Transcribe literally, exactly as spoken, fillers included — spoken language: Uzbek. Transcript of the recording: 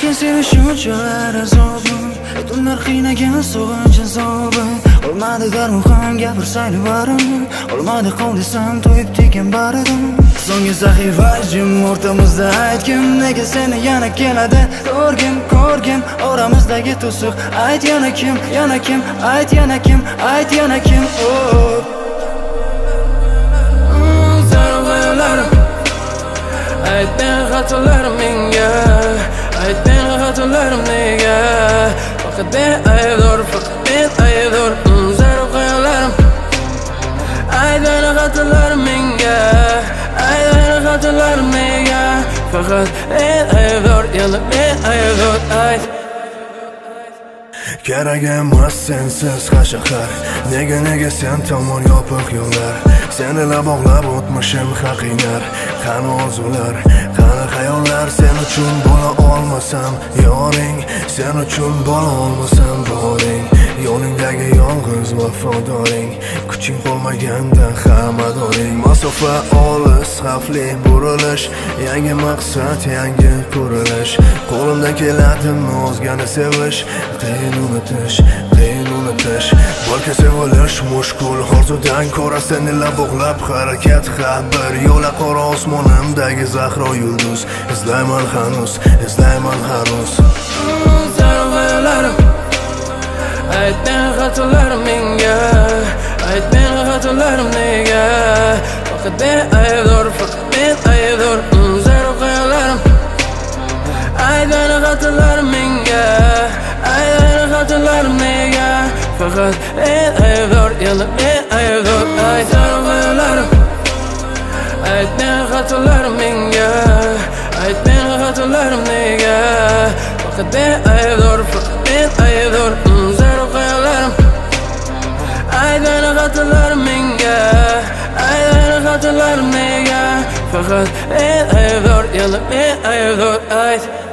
Lekin seni shunchalar azobim, tunlar qiynagan sog'inch azobi. Olmadi darmoqam gapirsayli barimni, olmadi qol desam to'yib tekin baridim. So'nggi sahifa jim o'rtamizda aytgim, nega seni yana keladi ko'rgim, ko'rgim oramizdagi to'siq. Ayt yana kim, yana kim, ayt yana kim, ayt yana kim. Oh aytgan xatolarim menga, aytgan xatolarim nega? Faqat men aybdor, faqat men aybdor. Zarur xayolarim, aytgan xatolarim menga, aytgan xatolarim nega? Faqat men aybdor, yana men aybdor. Ayt kerak emas sensiz qashaqar, nega nega sen tomon yopiq yo'llar. Seni bog'lab o'tmishim haqiqar, qani orzular, qani xayollar. Sen uchun bo'la olmasam yoring, sen uchun bo'la olmasam boring. Yo'lingdagi yolg'iz vafodoring, kuching qolmaganda hammadoring. Masofa olis, xavfli burilish, yangi maqsad, yangi ko'rilish. Qo'limdan keladimi o'zgani sevish, qiyin unutish, qiyin unutish. Balki sevilish mushkul, orzudan ko'ra seni bog'lab harakat xabar. Yo'la qora osmonimdagi zahro yulduz, izlayman hanuz, izlayman hanuz. Zarur xayolarim, aytgan xatolarim menga, aytgan xatolarim nega? Faqat men aybdor, faqat men aybdor. Zarur xayolarim, aytgan xatolarim menga, aytgan xatolarim nega? Faqat men aybdor, yana men aybdor. Zarur xayolarim, aytgan xatolarim menga, aytgan xatolarim nega? Faqat men aybdor, faqat men aybdor. Zarur xayolarim, aytgan xatolarim menga, aytgan xatolarim nega? Faqat men aybdor, yana men aybdor. Ayt